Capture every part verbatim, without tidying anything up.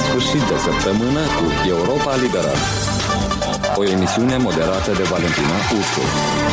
sfârșit de săptămână cu Europa Liberă. O emisiune moderată de Valentina Ursu.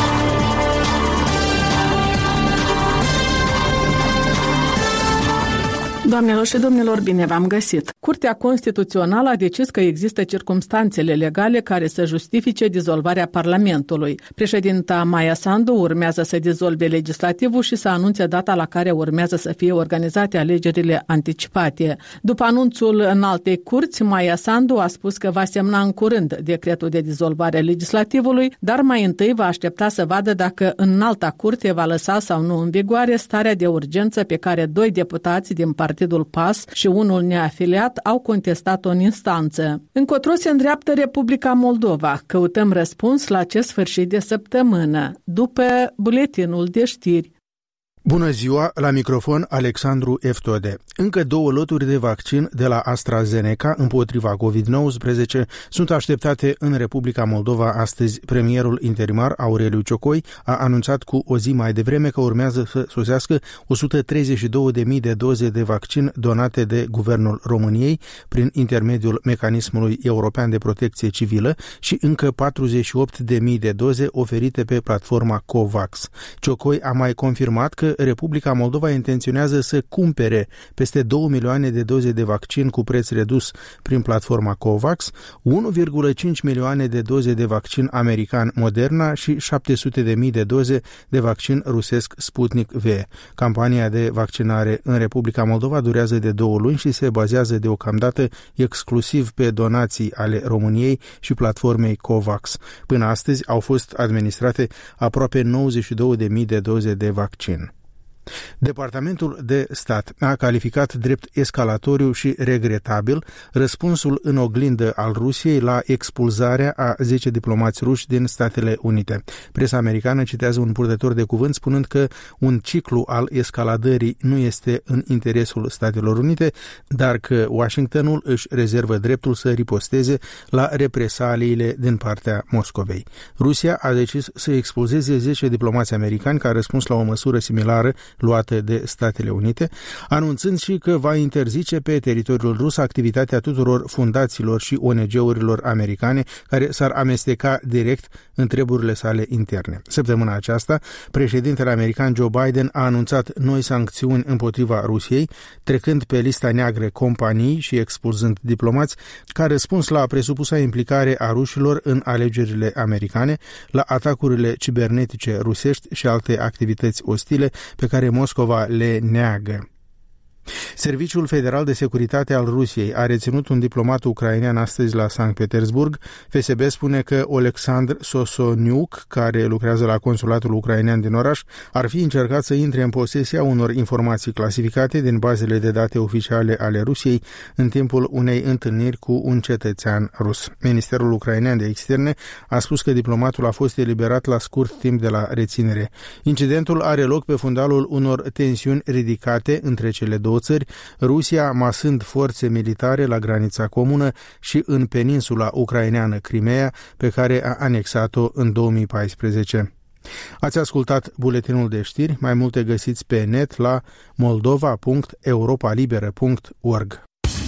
Doamnelor și domnilor, bine v-am găsit! Curtea Constituțională a decis că există circumstanțele legale care să justifice dizolvarea Parlamentului. Președinta Maia Sandu urmează să dizolve legislativul și să anunțe data la care urmează să fie organizate alegerile anticipate. După anunțul înaltei curți, Maia Sandu a spus că va semna în curând decretul de dizolvare a legislativului, dar mai întâi va aștepta să vadă dacă înalta curte va lăsa sau nu în vigoare starea de urgență pe care doi deputați din Partidul Partidul P A S și unul neafiliat au contestat-o în instanță. Încotro se îndreaptă Republica Moldova. Căutăm răspuns la acest sfârșit de săptămână, după buletinul de știri. Bună ziua, la microfon Alexandru Eftode. Încă două loturi de vaccin de la AstraZeneca împotriva covid nouăsprezece sunt așteptate în Republica Moldova astăzi. Premierul interimar Aureliu Ciocoi a anunțat cu o zi mai devreme că urmează să sosească o sută treizeci și două de mii de doze de vaccin donate de Guvernul României prin intermediul Mecanismului European de Protecție Civilă și încă patruzeci și opt de mii de doze oferite pe platforma COVAX. Ciocoi a mai confirmat că Republica Moldova intenționează să cumpere peste două milioane de doze de vaccin cu preț redus prin platforma COVAX, unu virgulă cinci milioane de doze de vaccin american Moderna și șapte sute de mii de doze de vaccin rusesc Sputnik V. Campania de vaccinare în Republica Moldova durează de două luni și se bazează deocamdată exclusiv pe donații ale României și platformei COVAX. Până astăzi au fost administrate aproape nouăzeci și două de mii de doze de vaccin. Departamentul de Stat a calificat drept escalatoriu și regretabil răspunsul în oglindă al Rusiei la expulzarea a zece diplomați ruși din Statele Unite. Presa americană citează un purtător de cuvânt spunând că un ciclu al escaladării nu este în interesul Statelor Unite, dar că Washingtonul își rezervă dreptul să riposteze la represaliile din partea Moscovei. Rusia a decis să expulzeze zece diplomați americani ca răspuns la o măsură similară luate de Statele Unite, anunțând și că va interzice pe teritoriul rus activitatea tuturor fundațiilor și O N G-urilor americane care s-ar amesteca direct în treburile sale interne. Săptămâna aceasta, președintele american Joe Biden a anunțat noi sancțiuni împotriva Rusiei, trecând pe lista neagră companii și expulzând diplomați, ca răspuns la presupusa implicare a rușilor în alegerile americane, la atacurile cibernetice rusești și alte activități ostile pe care Moscova le neagă. Serviciul Federal de Securitate al Rusiei a reținut un diplomat ucrainean astăzi la Sankt Petersburg. F S B spune că Oleksandr Sosoniuk, care lucrează la consulatul ucrainean din oraș, ar fi încercat să intre în posesia unor informații clasificate din bazele de date oficiale ale Rusiei în timpul unei întâlniri cu un cetățean rus. Ministerul ucrainean de Externe a spus că diplomatul a fost eliberat la scurt timp de la reținere. Incidentul are loc pe fundalul unor tensiuni ridicate între cele două țări, Rusia masând forțe militare la granița comună și în peninsula ucraineană Crimea, pe care a anexat-o în două mii paisprezece. Ați ascultat buletinul de știri, mai multe găsiți pe net la moldova punct europa liberă punct org.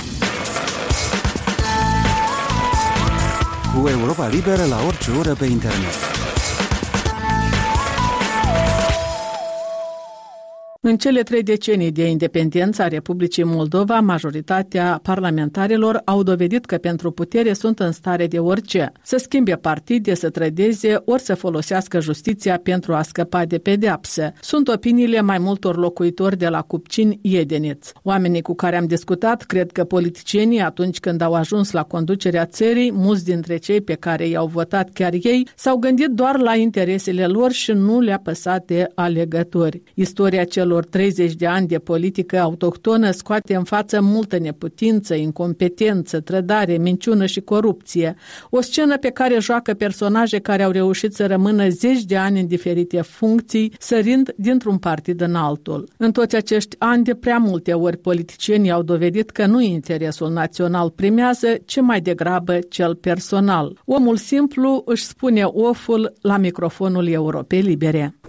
Cu Europa Liberă la orice oră pe internet. În cele trei decenii de independență a Republicii Moldova, majoritatea parlamentarilor au dovedit că pentru putere sunt în stare de orice, să schimbe partide, să trădeze, ori să folosească justiția pentru a scăpa de pedeapsă. Sunt opiniile mai multor locuitori de la Cupcin-Iedeniț. Oamenii cu care am discutat cred că politicienii, atunci când au ajuns la conducerea țării, mulți dintre cei pe care i-au votat chiar ei, s-au gândit doar la interesele lor și nu le-a păsat de alegători. Istoria celor treizeci de ani de politică autohtonă scoate în față multă neputință, incompetență, trădare, minciună și corupție. O scenă pe care joacă personaje care au reușit să rămână zeci de ani în diferite funcții, sărind dintr-un partid în altul. În toți acești ani, de prea multe ori, politicienii au dovedit că nu interesul național primează, ci mai degrabă cel personal. Omul simplu își spune oful la microfonul Europei Libere.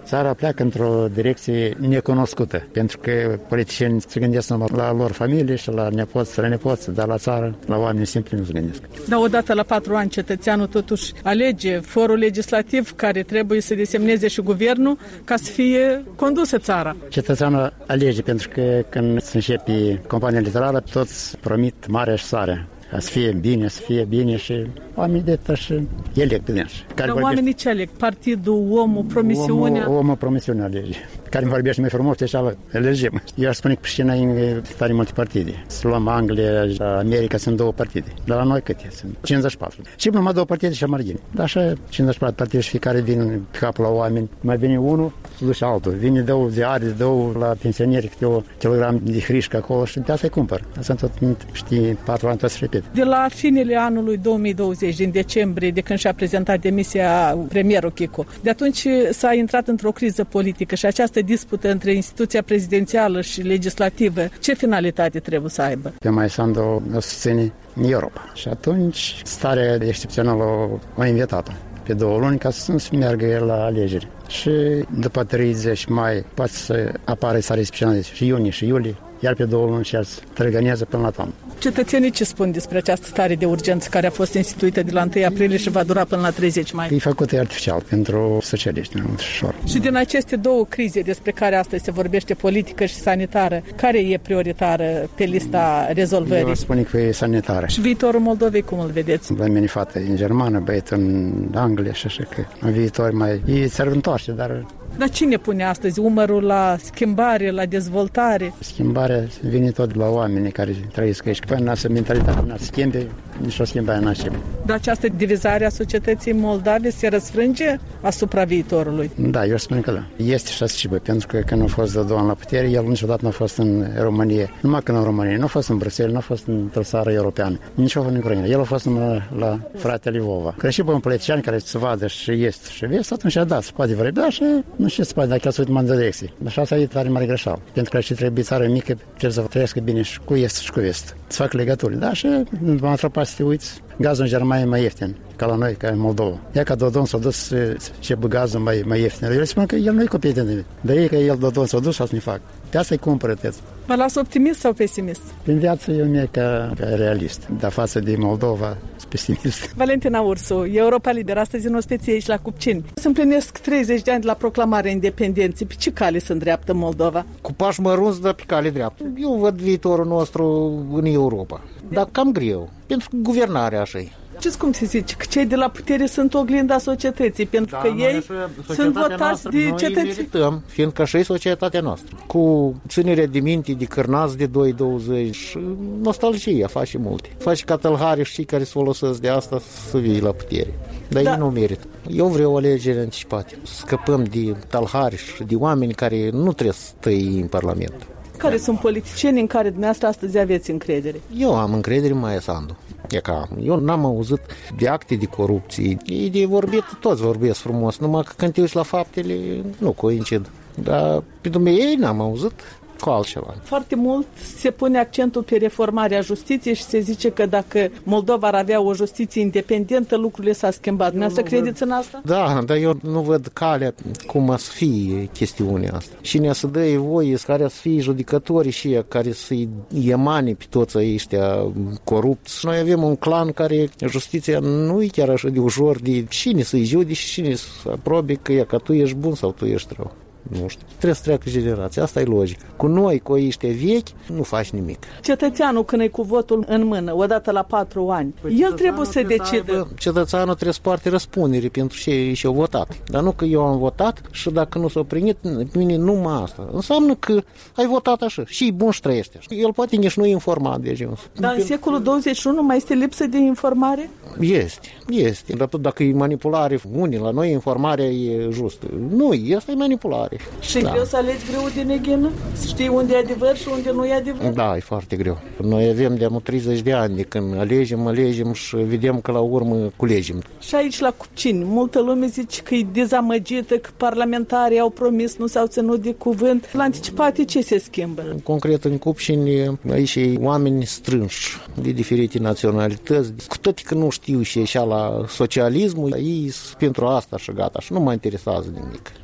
Țara pleacă într-o direcție necunoscută, pentru că politicienii se gândesc numai la lor familie și la nepoți, la nepoți, dar la țară, la oameni simpli nu se gândesc. Dar odată la patru ani cetățeanul totuși alege forul legislativ care trebuie să desemneze și guvernul ca să fie condusă țara. Cetățeanul alege pentru că când se începe campania electorală, toți promit marea și sarea. Să fie bine, să fie bine și oamenii de tăși eleg pe dânsi. Dar oamenii ce aleg? Partidul, omul, promisiunea? Omul, omul promisiunea alege. Care îmi vorbește mai frumos, deci elegem. Eu aș spune că și noi în tare multe partide. Să luăm Anglia, America, sunt două partide. Dar la noi câte? Sunt cincizeci și patru. Și numai două partide și margini. Dar așa cincizeci și patru partide și fiecare vin pe capul la oameni. Mai vine unul, se duce altul. Vine două ziare, două la pensionieri, câte o kilogram de hrișcă acolo și de asta îi cumpăr. Asta tot, știi, patru ani tot se repede. De la finele anului două mii douăzeci, din decembrie, de când și-a prezentat demisia premierul Chico, de atunci s-a intrat într-o criză politică și această dispută între instituția prezidențială și legislativă, ce finalitate trebuie să aibă? Pe mai Sandu o susține în Europa. Și atunci starea excepțională o invitat-o pe două luni ca să nu se meargă el la alegeri. Și după treizeci mai poate să apară starea excepțională și iunie și iulie, iar pe două luni și el se trăgănează până la toamnă. Cetățenii ce spun despre această stare de urgență care a fost instituită de la întâi aprilie și va dura până la treizeci mai? E făcută artificial pentru socialiști. Ușor. Și din aceste două crize despre care astăzi se vorbește, politică și sanitară, care e prioritară pe lista rezolvării? Eu aș spune că e sanitară. Și viitorul Moldovei cum îl vedeți? La mine fată în germană, băietul în Anglia și așa că în viitor mai... E ți-ar întoarce, dar... Dar cine pune astăzi umărul la schimbare, la dezvoltare? Schimbarea vine tot de la oamenii care trăiesc aici. Până n-a să mentalitatea n-a schimbe, nici o schimbare n-a schimbe. Dar această divizare a societății moldave se răsfrânge asupra viitorului? Da, eu spun că da. Este și așa, pentru că când a fost Dodoan la putere, el niciodată nu a fost în România. Numai când în România, nu a fost în Bruxelles, nu a fost într-o țară europeană, nici în Ucraina. El a fost numai la, la fratele Vova. Că și pe un politician care se vadă și este și vezi, atunci a dat, se poate vorbi, și nu știu ce poate, dacă el se uită mai în direcție. Așa s-a tare mare greșeală. Pentru că și trebuie țară mică, trebuie să trăiască bine și cu est și cu vest. Să facă legături. Da, și m-am atrapat să te uiți. Gazul în Germania e mai ieftin ca la noi, ca în Moldova. Ea ca Dodon s-a dus ce gazul mai, mai ieftin. Eu le spun că el nu e competent. Dar ei că el Dodon s-a dus și să ne fac. Pe asta îi cumpără tăți. Vă las optimist sau pesimist? Prin viață eu mi-e ca, ca realist. Dar față de Moldova, pesimist. Valentina Ursu, Europa Liberă, astăzi în ospecie aici la Cupcini. Se împlinesc treizeci de ani de la proclamarea independenței. Pe ce cale se îndreaptă Moldova? Cu pași mărunți, dar pe cale dreaptă. Eu văd viitorul nostru în Europa. Dar cam greu, pentru că guvernarea așa e. Ce cum se zice? Că cei de la putere sunt oglinda societății, pentru da, că ei sunt votați noastră, de cetățeni. Noi merităm, fiindcă așa e societatea noastră. Cu ținerea de minte de cârnați de doi douăzeci, nostalgia face multe. Face ca tălhari și cei care se folosesc de asta să vii la putere. Dar da. Ei nu merită. Eu vreau alegeri anticipate. Scăpăm de tălhari și de oameni care nu trebuie să stăi în Parlament. Care sunt politicieni în care dumneavoastră astăzi aveți încredere? Eu am încredere mai Sandu. E ca, eu n-am auzit de acte de corupție. Ei de vorbit, toți vorbesc frumos, numai că când te uiți la faptele, nu coincid. Dar pe dumneavoastră ei n-am auzit cu altceva. Foarte mult se pune accentul pe reformarea justiției și se zice că dacă Moldova ar avea o justiție independentă, lucrurile s-au schimbat. Dumneavoastră credeți în asta? Da, dar eu nu văd calea cum a să fie chestiunea asta. Cine să dă voie, care să fie judecătorii și ei, care să-i emane pe toți ăștia corupți. Noi avem un clan care justiția nu e chiar așa de ușor de cine să-i judici și cine să aprobe că, e, că tu ești bun sau tu ești rău. Nu știu. Trebuie să treacă generația. Asta e logică. Cu noi, cu ăștia vechi, nu faci nimic. Cetățeanul, când e cu votul în mână, odată la patru ani, păi el trebuie să decidă. Aibă, cetățeanul trebuie să poarte răspundere pentru ce și-a votat. Dar nu că eu am votat și dacă nu s-a primit, mine numai asta. Înseamnă că ai votat așa. Și e bun și trăiește așa. El poate nici nu e informat de ajuns. Dar în secolul douăzeci și unu mai este lipsă de informare? Este, este. Dar dacă e manipulare, unii la noi informarea e justă. Nu, asta e manipulare. Și e da. greu să alegi greu de neghină? Să știi unde e adevăr și unde nu e adevăr? Da, e foarte greu. Noi avem de treizeci de ani de când alegem, alegem și vedem că la urmă culegem. Și aici la Cupcini, multă lume zice că e dezamăgită, că parlamentarii au promis, nu s-au ținut de cuvânt. La anticipate ce se schimbă? Concret în Cupcini, aici e oameni strânși de diferite naționalități. Cu toate că nu știu și așa la socialismul, ei pentru asta și gata și nu mă interesează nimic.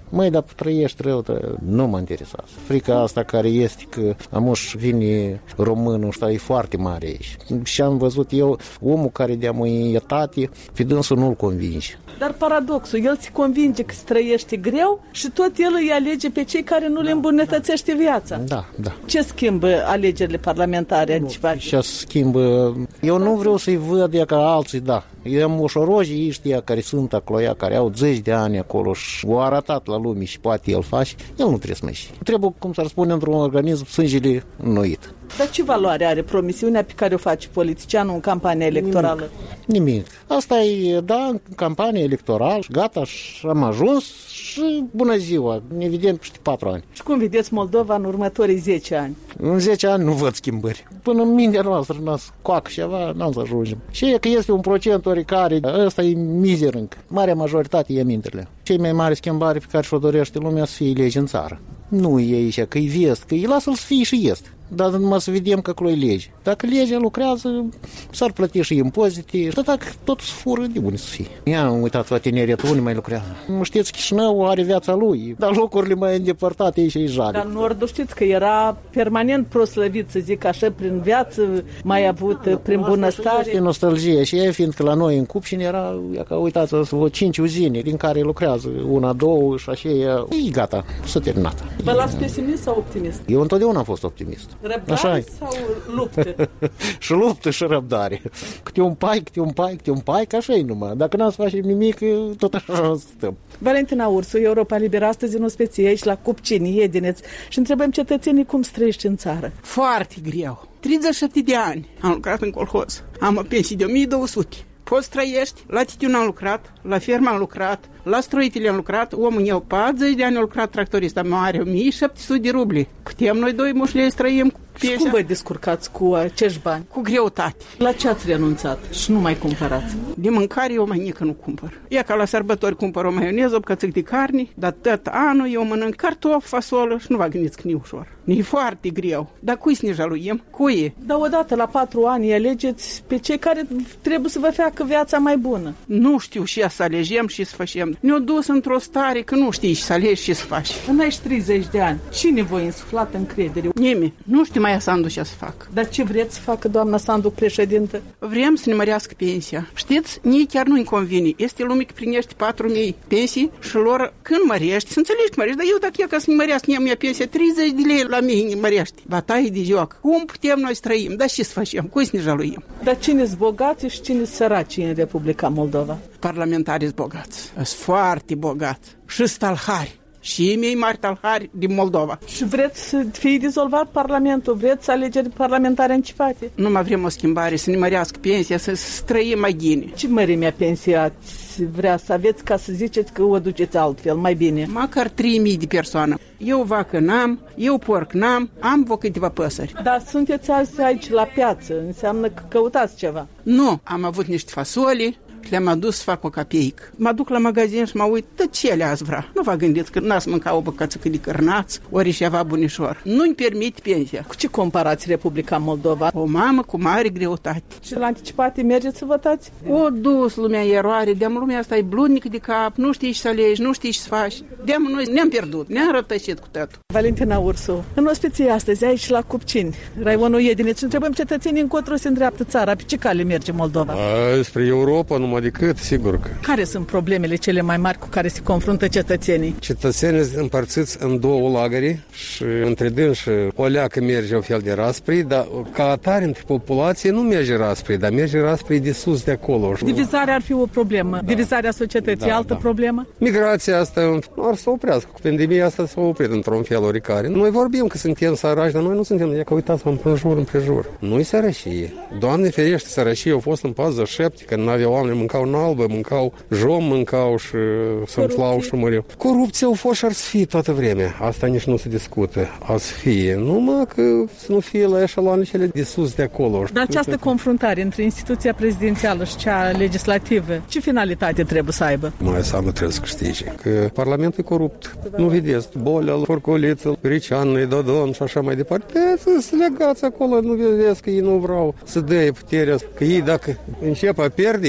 Măi, dar trăiești rău, tră... nu mă interesează. Frica asta care este că amuș vine românul ăsta e foarte mare aici. Și am văzut eu omul care de-a măietate, pe dânsul nu-l convinge. Dar paradoxul, el se convinge că se trăiește greu și tot el îi alege pe cei care nu le îmbunătățește viața. Da, da. Ce schimbă alegerile parlamentare anticipate? Și schimbă. Eu nu vreau să-i văd ea ca alții, da. Eu am moșorojii ăștia care sunt acolo, ea, care au zeci de ani acolo și o arătat la lume și poate el face, el nu trebuie să mai ieși. Trebuie, cum s-ar spune, într-un organism sângele înnoit. Dar ce valoare are promisiunea pe care o face politicianul în campania electorală? Nimic. Nimic. Asta e, da, în campanie electorală, gata, și am ajuns și bună ziua, evident, peste patru ani. Și cum vedeți Moldova în următorii zece ani? În zece ani nu văd schimbări. Până în mintea noastră n-a coac ceva, n-am să ajungem. Și e că este un procent oricare, ăsta e mizer încă. Marea majoritate e mintele. Cei mai mari schimbare pe care și-o dorește lumea să fie legi în țară. Nu e aici, că e vest, că îi lasă-l să fie și est. Dar numai să vedem că acolo e lege. Dacă legea lucrează, s-ar plăti și impozite. Dar dacă tot se fură, de unde să fie? Ia am uitat la tineretul, unde mai lucrează. Știți, Chișinău are viața lui, dar locurile mai îndepărtate aici e jale. Dar Nordul știți că era permanent proslăvit, să zic așa, prin viață, mai avut da, prin bunăstare. Este nostalgie și e, fiindcă la noi în Cupșin era, ca uitați, o cinci uzine din care lucrează una, două și așa e, e gata, s-a terminat. Vă las pesimist sau optimist? Eu întotdeauna am fost optimist. Răbdare așa sau luptă? Și luptă și răbdare. Câte un pai, câte un pai, câte un pai, că așa e numai. Dacă n-am să facem nimic, tot așa stăm. Valentina Ursu, Europa Liberă, astăzi în ospecie aici la Cupcini, Iedineț, și întrebăm cetățenii cum străiești în țară. Foarte greu. treizeci și șapte de ani am lucrat în colhoz. Am o pensie de o mie două sute. Poți trăiești, la titiun am lucrat, la fermă am lucrat, la stroitele am lucrat, omul meu patruzeci de ani a lucrat tractorist, am are o mie șapte sute de rubli. Putem noi doi mușlei să trăim cu pensia. Și cum vă descurcați cu acești bani? Cu greutate. La ce ați renunțat și nu mai cumpărați? De mâncare eu mai nică nu cumpăr. E ca la sărbători cumpăr o maioneză, o bucățică de carne, dar tot anul eu mănânc cartofi, fasolă și nu vă gândiți că nu e ușor. E foarte greu. Dar cui să ne jaluiem? Cui? Dar odată la patru ani alegeți pe cei care trebuie să vă facă viața mai bună. Nu știu și să alegem și să facem. Ne-au dus într-o stare că nu știi și să alegi și să faci. În aici treizeci de ani, cine vă insuflată încredere? Nimeni. Nu știu mai Sandu ce să fac. Dar ce vreți să facă doamna Sandu, președintă? Vrem să ne mărească pensia. Știți, nici chiar nu-i convine. Este lume că primește patru mii pensii și lor când mărești, să înțelegi că mărești, dar eu dacă e ca să ne mărească ne-am pensie treizeci de lei la mine ne mărești. Bataie de joc. Cum putem noi să trăim? Dar ce să facem? Cui să ne jaluim? Dar cine-s bogați și cine-s săraci în Republica Moldova? Parlamentarii-s bogați. Sunt foarte bogați. Și stalhari. Și ei mei mari talhari din Moldova. Și vreți să fie dizolvat Parlamentul? Vreți alegeri parlamentare anticipate? Nu mai vrem o schimbare, să ne mărească pensia, să, să trăim mai bine. Ce mărimea pensiei ați vrea să aveți ca să ziceți că o duceți altfel, mai bine? Măcar trei mii de persoane. Eu vacă n-am, eu porc n-am, am vă câteva păsări. Dar sunteți azi aici la piață, înseamnă că căutați ceva. Nu, am avut niște fasoli, le-am adus să fac o capeică. Mă duc la magazin și mă uit, tot ce le ați vrea. Nu vă gândiți că n-ați mânca o bucățică de cărnați, ori ceva bunișor. Nu-mi permit pensia. Cu ce comparați Republica Moldova? O mamă cu mare greutate. Și la anticipate mergeți să votați? O dus lumea eroare, de-am lumea asta e bludnică de cap, nu știi ce să alegi, nu știi ce să faci. De-am noi ne-am pierdut, ne-am rătăcit cu totul. Valentina Ursu, în ospecie astăzi aici la Cupcini, raionul Iedineț, întrebăm cetățenii încotro se îndreaptă țara, pe ce cale merge Moldova? A, spre Europa, numai decât, sigur că. Care sunt problemele cele mai mari cu care se confruntă cetățenii? Cetățenii sunt împărțiți în două lagări și între dânsi o leacă merge un fel de rasprii, dar ca atare între populație nu merge rasprii, dar merge rasprii de sus de acolo. Divizarea ar fi o problemă. Da. Divizarea societății, da, altă da. problemă? Migrația asta ar să oprească. Cu pandemia asta s-a oprit într-un fel oricare. Noi vorbim că suntem săraci, dar noi nu suntem. E că uitați-vă împrejur, împrejur. Nu-i sărășie. Doamne ferește, sărășie au fost în patruzeci și șapte, când n-aveau oameni, mâncau în albă, mâncau jom, mâncau și să-mi și măreau. Corupția au fost și ar să fie toată vremea. Asta nici nu se discută. Ar să fie. Numai că să nu fie la eșaloane cele de sus de acolo. Dar această confruntare între instituția prezidențială și cea legislativă, ce finalitate trebuie să aibă? Mai seamă trebuie să câștige. Că Parlamentul e corupt. Nu vedeți, bolea, porcoliță, Riciană, Dodon și așa mai departe. Să legați acolo, nu vedeți că ei nu vreau să dea puterea. Că ei dacă încep a pierde, a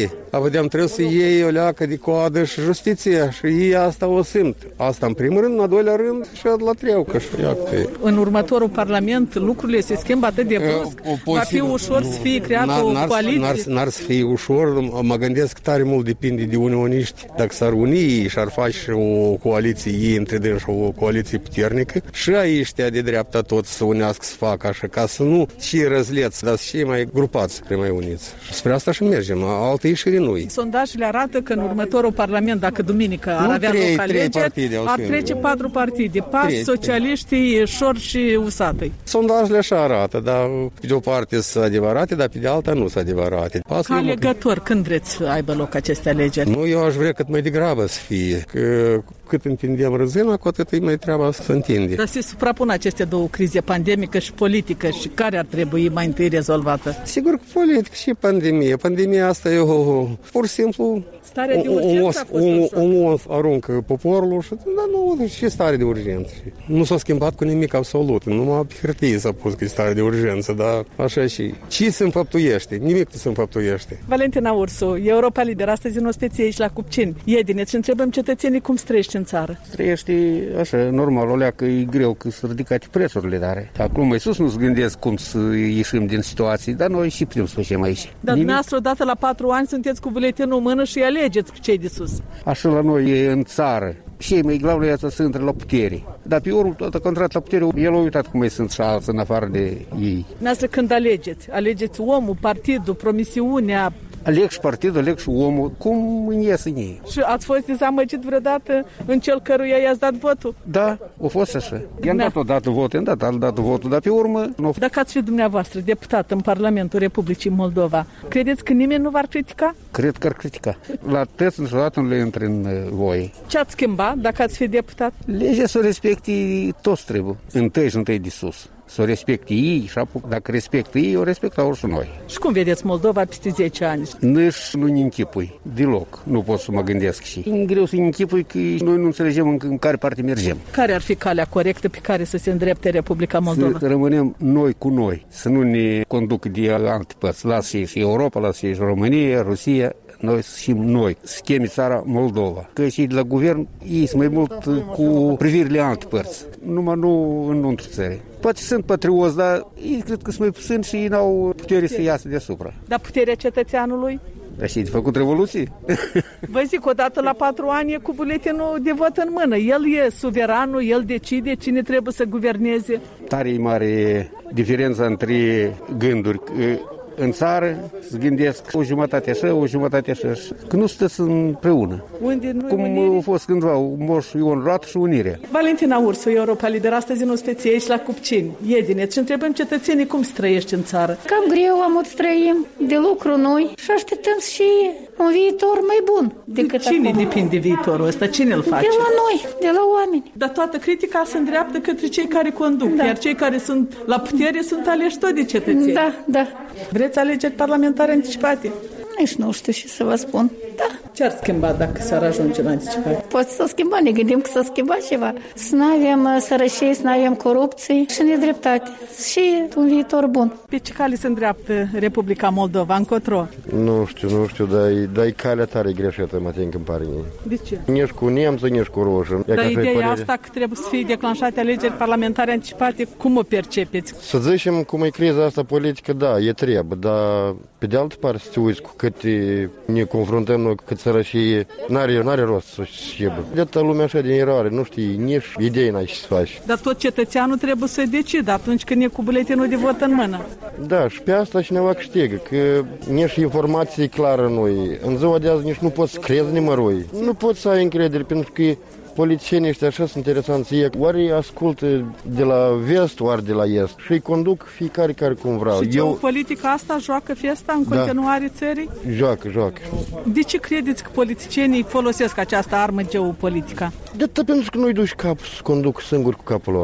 vedem, trebuie să iei o leacă de coadă și justiția și ei asta o simt. Asta în primul rând, în al doilea rând și la treaucă și iată. În următorul parlament lucrurile se schimbă atât de brusc, va fi ușor să fie creată o coaliție? N-ar, n-ar să fie ușor, mă gândesc că tare mult depinde de unioniști. Dacă s-ar uni și ar face o coaliție ei între dânsi, o coaliție puternică și aici de dreapta tot să unească să facă așa, ca să nu și răzleți, dar și mai grupați, mai uniți. Spre asta și mergem, altă ieșire nu. Sondajele arată că în următorul parlament, dacă duminică ar nu avea trei, loc alegeri, ar trece patru partide, P A S, Socialiștii, Șor și U S A T. Sondajele așa arată, dar pe de o parte sunt adevărate, dar pe de alta nu sunt adevărate. Ca alegător, când vreți să aibă loc aceste alegeri? Nu, eu aș vrea cât mai degrabă să fie, că cât întindem răzâna, cu atât e mai treaba să se întinde. Dar se suprapun aceste două crize, pandemică și politică, și care ar trebui mai întâi rezolvată? Sigur că politică și pandemie. Pandemia asta e o, pur și simplu starea de urgență a fost omul aruncă poporul și, dar nu, și stare de urgență. Nu s-a schimbat cu nimic absolut. Numai pe hârtie s-a pus că e stare de urgență, dar așa și. Ce se înfăptuiește? Nimic nu se înfăptuiește. Valentina Ursu, Europa Liber, astăzi în ospecie aici la Cupcini. Iedineți și întrebăm cetățenii cum străiești în țară. Trăiești așa, normal, o leacă e greu că sunt ridicate prețurile, dar acum mai sus nu se gândesc cum să ieșim din situații, dar noi și putem să facem aici. Dar dumneavoastră odată la patru ani sunteți cu buletinul în mână și alegeți cu cei de sus. Așa la noi e în țară. Și ei mai glau la să intre la putere. Dar pe urmă, toată contrat la putere, el a uitat cum mai sunt și alții în afară de ei. Dumneavoastră când alegeți? Alegeți omul, partidul, promisiunea? Aleg și partidul, aleg și omul, cum îmi ies în ei. Și ați fost dezamăgit vreodată în cel căruia i-ați dat votul? Da, a fost așa. I-am dat odată votul, i-am dat alt dată votul, dar pe urmă nu. Dacă ați fi dumneavoastră deputat în Parlamentul Republicii Moldova, credeți că nimeni nu v-ar critica? Cred că ar critica. La tăți niciodată nu le intre în voie. Ce ați schimba dacă ați fi deputat? Legea să o respecte toți trebuie. Întâi și întâi de sus. Să o respecte ei și dacă respectă ei, o respectau și noi. Și cum vedeți Moldova peste zece ani? Nici nu-i închipui, deloc. Nu pot să mă gândesc și. E greu să-i închipui că noi nu înțelegem în care parte mergem. Care ar fi calea corectă pe care să se îndrepte Republica Moldova? Să rămânem noi cu noi, să nu ne conducă de alte părți. Lasă și Europa, lasă și România, Rusia. Noi și noi, scheme țara Moldova. Că și de la guvern, ei sunt mai mult cu privirile alte părți, numai nu în între țări. Poate sunt patrioți, dar ei cred că sunt mai puțini și ei n-au putere să iasă deasupra. Dar puterea cetățeanului? Dar și de făcut revoluții? Vă zic, odată la patru ani e cu buletinul de vot în mână. El e suveranul, el decide cine trebuie să guverneze. Tare e mare diferența între gânduri. În țară se gândesc o jumătate așa, o jumătate așa, că nu sunteți împreună. Unde nu cum unire? A fost cândva Moș Ion Rat și Unirea. Valentina Ursu, Europa Liber, astăzi în ospecie aici la Cupcini. Iedineți și întrebăm cetățenii cum străiești în țară. Cam greu am trăim de lucru noi și așteptăm și un viitor mai bun decât de cine acum. Depinde viitorul ăsta? Cine îl face? De la noi, de la oameni. Dar toată critica se îndreaptă către cei care conduc, da. Iar cei care sunt la putere sunt aleși tot de cetățeni. Da, da. Vreți alegeri parlamentare anticipate? Nici nu știu și să vă spun. Da. Ce ar schimba dacă s-ar ajunge la anticipare? Poate să schimba, ne gândim că s-a schimbat ceva. Să nu avem sărăcie, să nu avem corupție și nedreptate. Și un viitor bun. Pe ce cale se îndreaptă Republica Moldova? Încotro? Nu știu, nu știu, dar e, dar e calea tare greșită, mă tin, când pare. De ce? Nici cu nemții, nici cu roșii. Dar ideea asta că trebuie să fie declanșate alegeri parlamentare anticipate, cum o percepeți? Să zicem, cum e criza asta politică, da, e trebuie, dar pe de altă parte să te uiți cu cât ne confruntăm noi, cu cât sărășie, n-are, n-are rost să știebă. De atâta lumea așa din eroare, nu știi, nici idei n-ai ce să faci. Dar tot cetățeanul trebuie să decidă atunci când e cu buletinul de vot în mână. Da, și pe asta cineva câștigă, că nici informație clară noi. În ziua de azi nici nu poți să crezi nimărui. Nu poți să ai încredere, pentru că politicienii ăștia așa sunt interesanți. Ei ori ascultă de la vest, ori de la est și îi conduc fiecare care cum vreau. Și geopolitica asta joacă festa în continuare da. Țării? Joacă, joacă. De ce credeți că politicienii folosesc această armă geopolitica? De atât pentru că nu-i duci capul să conduc singur cu capul lor.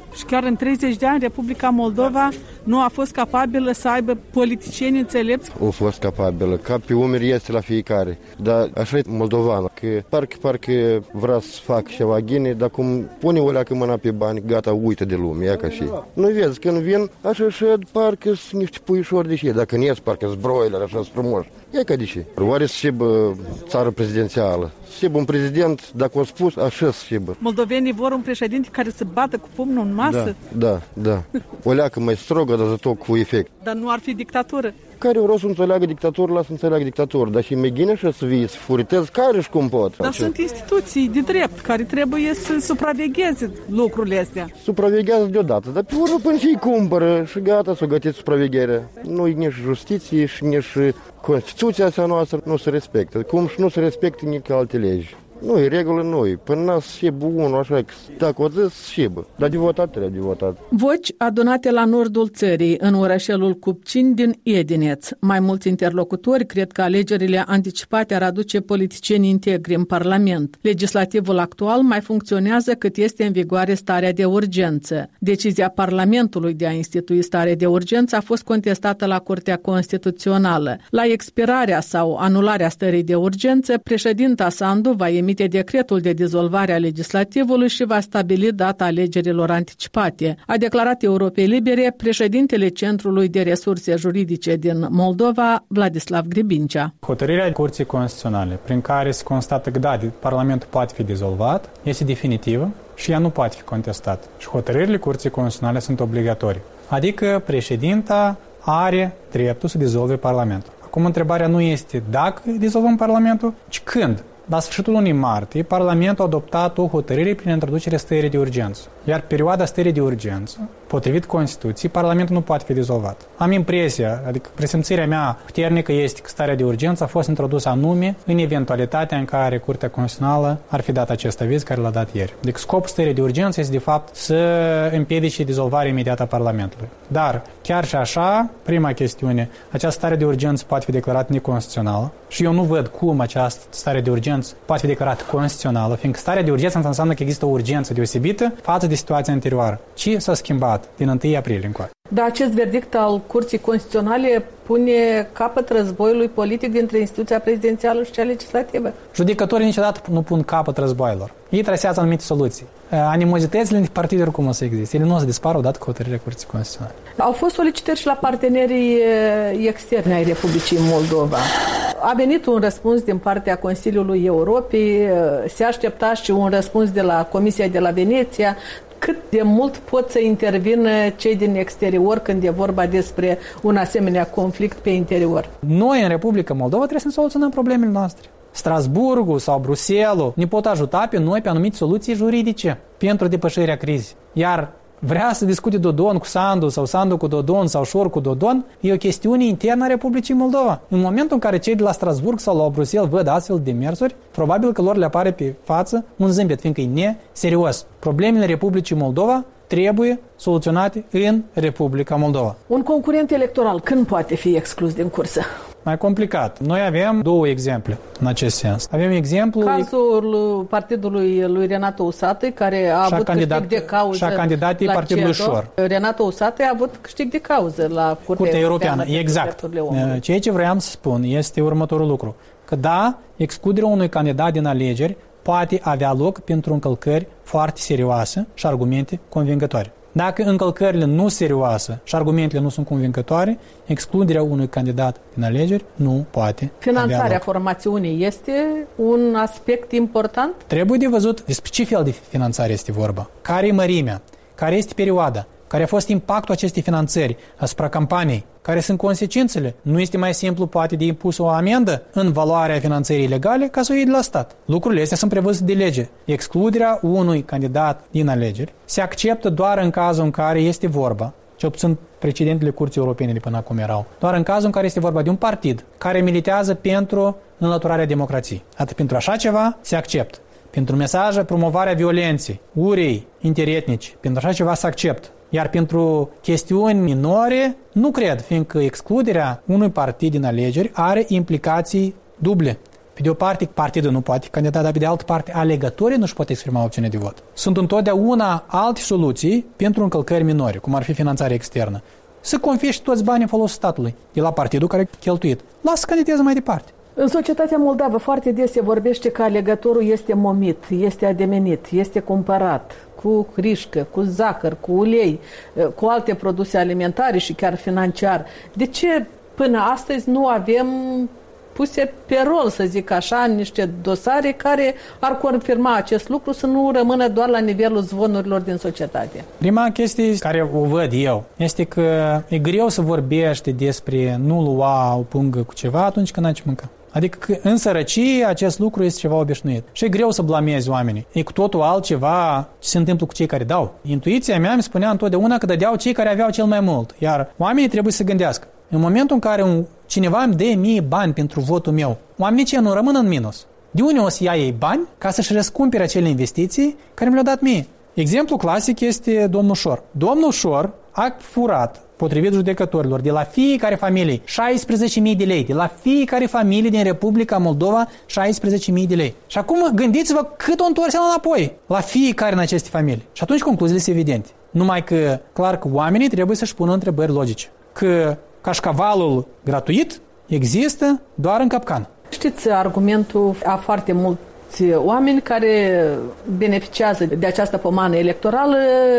Și chiar în treizeci de ani Republica Moldova nu a fost capabilă să aibă politicieni înțelepți? A fost capabilă, ca pe umeri este la fiecare. Dar așa e moldovană, că parcă, parcă vrea să fac ceva ghine, dar cum pune o leacă mâna pe bani, gata, uită de lume, ia ca și. Nu vezi, când vin, așa și parcă sunt niște puișori de și, dacă nu ies, parcă sunt broiler, așa sunt frumoși. Ia ca de ce. Oare să șibă țară prezidențială? Șibă un prezident, dacă o spus, așa să șibă. Moldovenii vor un președinte care să bată cu pumnul în masă? Da, da, da. O leacă mai strogă, dar tot cu efect. Dar nu ar fi dictatură? Care o rost să înțeleagă dictatorul, lasă să înțeleagă dictatorul. Dar și mai ghine și să vii, să furitezi, care și cum pot. Dar sunt instituții de drept care trebuie să supravegheze lucrurile astea. Supraveghează deodată, dar pe urmă până și-i cumpără și gata să o gătiți supravegherea. Nu-i nici justiție și nici Constituția asta noastră nu se respectă. Cum și nu se respectă nici alte legi. Nu, e regulă noi. Până n-a să șibă unul așa, că dacă o zis, să șibă. Dar de votat trebuie de votat. Voci adunate la nordul țării, în orășelul Cupcin din Edineț. Mai mulți interlocutori cred că alegerile anticipate ar aduce politicieni integri în Parlament. Legislativul actual mai funcționează cât este în vigoare starea de urgență. Decizia Parlamentului de a institui stare de urgență a fost contestată la Curtea Constituțională. La expirarea sau anularea stării de urgență, președinta Sandu va emite decretul de dizolvare a legislativului și va stabili data alegerilor anticipate, a declarat Europei Libere președintele Centrului de Resurse Juridice din Moldova, Vladislav Gribincea. Hotărârea Curții Constituționale, prin care se constată că da, Parlamentul poate fi dizolvat, este definitivă și ea nu poate fi contestată. Și hotărârile Curții Constituționale sunt obligatorii. Adică președinta are dreptul să dizolve Parlamentul. Acum întrebarea nu este dacă dizolvăm Parlamentul, ci când. La sfârșitul lunii martie, Parlamentul a adoptat o hotărâre prin introducerea stării de urgență. Iar perioada stării de urgență, potrivit Constituției, Parlamentul nu poate fi dizolvat. Am impresia, adică presimțirea mea puternică este că starea de urgență a fost introdusă anume în eventualitatea în care Curtea Constituțională ar fi dat acest aviz care l-a dat ieri. Deci scopul stării de urgență este de fapt să împiedice dizolvarea imediată a Parlamentului. Dar chiar și așa, prima chestiune, această stare de urgență poate fi declarată neconstituțională și eu nu văd cum această stare de urgență poate fi declarată constituțională, fiindcă starea de urgență înseamnă că există o urgență deosebită față de situația anterioară. Ce s-a schimbat din întâi aprilie încoace? Dar acest verdict al Curții Constituționale pune capăt războiului politic dintre instituția prezidențială și cea legislativă. Judecătorii niciodată nu pun capăt războaielor. Ei trasează anumite soluții. Animozitățile între partide oricum o să existe. Ele nu o să dispară odată cu hotărârea Curții Constituționale. Au fost solicitări și la partenerii externi ai Republicii Moldova. A venit un răspuns din partea Consiliului Europei, se aștepta și un răspuns de la Comisia de la Veneția. Cât de mult pot să intervină cei din exterior când e vorba despre un asemenea conflict pe interior? Noi, în Republica Moldova, trebuie să soluționăm problemele noastre. Strasburgul sau Bruxelles ne pot ajuta pe noi pe anumite soluții juridice pentru depășirea crizei. Iar vrea să discute Dodon cu Sandu sau Sandu cu Dodon sau Șor cu Dodon, e o chestiune internă a Republicii Moldova. În momentul în care cei de la Strasburg sau la Bruxelles văd astfel de demersuri, probabil că lor le apare pe față un zâmbet, fiindcă e neserios. Problemele Republicii Moldova trebuie soluționate în Republica Moldova. Un concurent electoral când poate fi exclus din cursă? Mai complicat. Noi avem două exemple în acest sens. Avem exemplu... Cazul partidului lui Renato Usatăi, care a avut candidat, câștig de cauză și a candidatii partidului Șor. Renato Usatăi a avut câștig de cauză la Curtea, Curtea Europeană. Europeană. Exact. Ceea ce vreau să spun este următorul lucru. Că da, excluderea unui candidat din alegeri poate avea loc pentru încălcări foarte serioase și argumente convingătoare. Dacă încălcările nu serioase și argumentele nu sunt convingătoare, excluderea unui candidat din alegeri nu poate Finanțarea avea loc. Formațiunii este un aspect important? Trebuie de văzut despre ce fel de finanțare este vorba, care e mărimea, care este perioada, care a fost impactul acestei finanțări asupra campaniei, care sunt consecințele. Nu este mai simplu poate de impus o amendă în valoarea finanțării ilegale ca să o iei de la stat. Lucrurile astea sunt prevăzute de lege. Excluderea unui candidat din alegeri se acceptă doar în cazul în care este vorba, cel puțin precedentele Curții Europene de până acum erau, doar în cazul în care este vorba de un partid care militează pentru înlăturarea democrației. Atât pentru așa ceva se acceptă. Pentru mesaje, promovarea violenței, urei interetnici, pentru așa ceva se acceptă. Iar pentru chestiuni minore, nu cred, fiindcă excluderea unui partid din alegeri are implicații duble. Pe de o parte, partidul nu poate candida, dar pe de altă parte, alegătorii nu-și pot exprima opțiune de vot. Sunt întotdeauna alte soluții pentru încălcări minore, cum ar fi finanțarea externă. Să confiești toți banii în folosul statului, de la partidul care a cheltuit. Lasă să candideze mai departe. În societatea moldavă foarte des se vorbește că alegătorul este momit, este ademenit, este cumpărat cu hrișcă, cu zahăr, cu ulei, cu alte produse alimentare și chiar financiar. De ce până astăzi nu avem puse pe rol, să zic așa, niște dosare care ar confirma acest lucru, să nu rămână doar la nivelul zvonurilor din societate? Prima chestie care o văd eu este că e greu să vorbești despre nu lua o pungă cu ceva atunci când n-ai ce mânca. Adică că în sărăcie acest lucru este ceva obișnuit. Și e greu să blamezi oamenii. E cu totul altceva ce se întâmplă cu cei care dau. Intuiția mea mi spunea întotdeauna că dădeau cei care aveau cel mai mult. Iar oamenii trebuie să gândească. În momentul în care un, cineva îmi dă mie bani pentru votul meu, oamenii ce nu rămân în minus. De unde o să ia ei bani ca să-și răscumpere acele investiții care mi le-au dat mie? Exemplu clasic este domnul Șor. Domnul Șor a furat, potrivit judecătorilor, de la fiecare familie șaisprezece mii de lei. De la fiecare familie din Republica Moldova șaisprezece mii de lei. Și acum gândiți-vă cât o întoarce înapoi la fiecare în aceste familii. Și atunci concluziile sunt evidente. Numai că, clar că oamenii trebuie să-și pună întrebări logice. Că cașcavalul gratuit există doar în capcană. Știți argumentul a foarte mulți oameni care beneficiază de această pomană electorală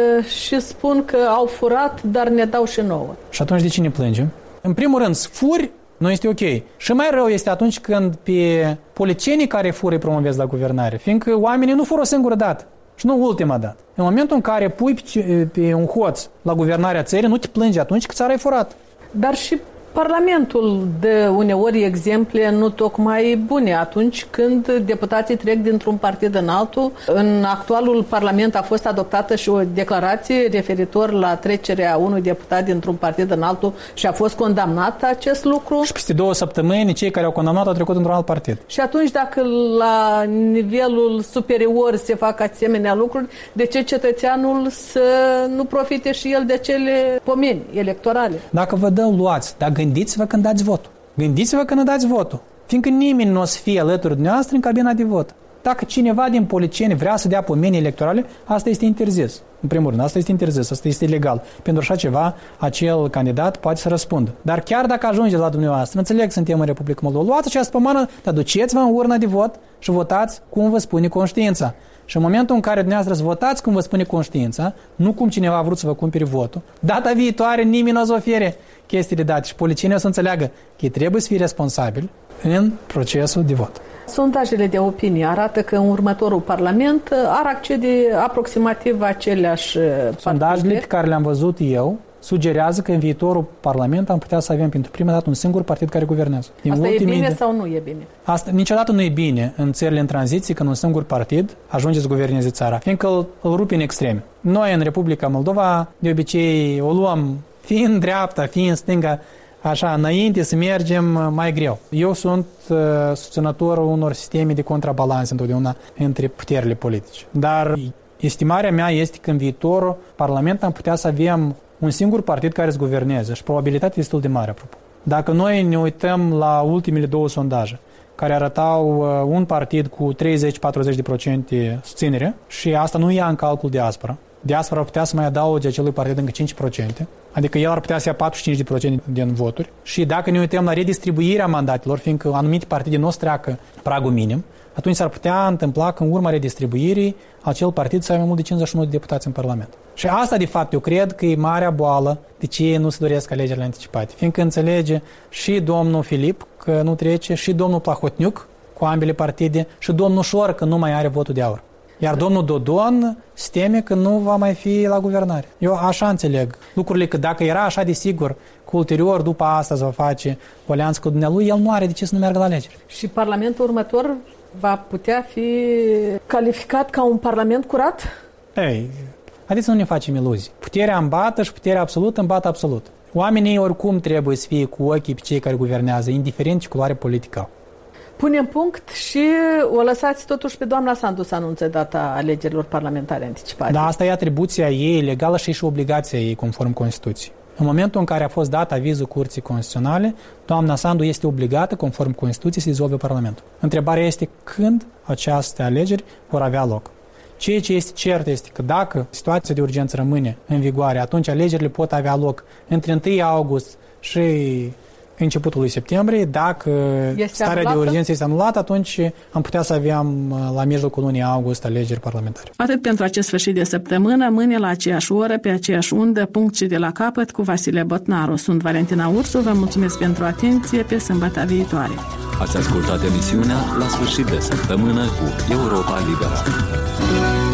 și spun că au furat, dar ne dau și nouă. Și atunci de ce ne plângem? În primul rând, furi nu este ok. Și mai rău este atunci când pe politicienii care fură îi promovezi la guvernare, fiindcă oamenii nu fură o singură dată. Și nu ultima dată. În momentul în care pui pe, pe un hoț la guvernarea țării, nu te plângi atunci că țara e furat. Dar și Parlamentul dă uneori exemple nu tocmai bune atunci când deputații trec dintr-un partid în altul. În actualul Parlament a fost adoptată și o declarație referitor la trecerea unui deputat dintr-un partid în altul și a fost condamnat acest lucru. Și peste două săptămâni cei care au condamnat au trecut într-un alt partid. Și atunci dacă la nivelul superior se fac asemenea lucruri, de ce cetățeanul să nu profite și el de acele pomeni electorale? Dacă vă dă, luați. Dacă gândiți-vă când dați votul. Gândiți-vă când dați votul. Fiindcă nimeni nu o să fie alături de noastră în cabina de vot. Dacă cineva din politicieni vrea să dea pomeni electorale, asta este interzis. În primul rând, asta este interzis, asta este ilegal. Pentru așa ceva, acel candidat poate să răspundă. Dar chiar dacă ajunge la dumneavoastră, înțeleg că suntem în Republica Moldova, luați această pomană, dar duceți-vă în urna de vot și votați cum vă spune conștiința. Și în momentul în care dumneavoastră să votați cum vă spune conștiința, nu cum cineva a vrut să vă cumpere votul, data viitoare nimeni nu o să ofere chestiile date și politicienii o să înțeleagă că trebuie să fie responsabili în procesul de vot. Sondajele de opinie arată că în următorul Parlament ar accede aproximativ aceleași partide. Sondajele pe care le-am văzut eu sugerează că în viitorul Parlament am putea să avem pentru prima dată un singur partid care guvernează. Din Asta e bine de... sau nu e bine? Asta niciodată nu e bine în țările în tranziție când un singur partid ajunge să guverneze țara, fiindcă îl, îl rupe în extreme. Noi în Republica Moldova de obicei o luăm fie în dreapta, fie în stânga, așa, înainte să mergem mai greu. Eu sunt uh, susținătorul unor sisteme de contrabalans întotdeauna între puterile politice. Dar estimarea mea este că în viitorul Parlament am putea să avem un singur partid care să guverneze și probabilitatea este destul de mare, apropo. Dacă noi ne uităm la ultimele două sondaje, care arătau uh, un partid cu treizeci-patruzeci la sută susținere și asta nu ia în calcul diaspora. Diaspora ar putea să mai adauge acelui partid încă cinci la sută, adică el ar putea să ia patruzeci și cinci la sută din voturi. Și dacă ne uităm la redistribuirea mandatelor, fiindcă anumite partide nu o să treacă pragul minim, atunci s-ar putea întâmpla că în urma redistribuirii acel partid să aibă mult de cincizeci și unu de deputați în Parlament. Și asta, de fapt, eu cred că e marea boală de ce nu se doresc alegerile anticipate. Fiindcă înțelege și domnul Filip că nu trece, și domnul Plahotniuc cu ambele partide, și domnul Șor că nu mai are votul de aur. Iar domnul Dodon se teme că nu va mai fi la guvernare. Eu așa înțeleg lucrurile, că dacă era așa de sigur că ulterior, după asta, se va face o alianță cu dumnealui, el nu are de ce să nu meargă la alegeri. Și Parlamentul următor va putea fi calificat ca un parlament curat? Ei, haideți să nu ne facem iluzii. Puterea îmbată și puterea absolută îmbată absolut. Oamenii oricum trebuie să fie cu ochii pe cei care guvernează, indiferent ce culoare politică au. Punem punct și o lăsați totuși pe doamna Sandu să anunțe data alegerilor parlamentare anticipate. Da, asta e atribuția ei legală și și obligația ei conform Constituției. În momentul în care a fost dat avizul Curții Constituționale, doamna Sandu este obligată, conform Constituției, să dizolve Parlamentul. Întrebarea este când aceste alegeri vor avea loc. Ceea ce este cert este că dacă situația de urgență rămâne în vigoare, atunci alegerile pot avea loc între întâi august și începutul lui septembrie. Dacă este starea anulată? de urgență este anulată, atunci am putea să avem la mijlocul lunii august alegeri parlamentare. Atât pentru acest sfârșit de săptămână, mâine la aceeași oră, pe aceeași undă, punct și de la capăt cu Vasile Botnaru. Sunt Valentina Ursu, vă mulțumesc pentru atenție, pe sâmbătă viitoare. Ați ascultat emisiunea La sfârșit de săptămână cu Europa Liberă.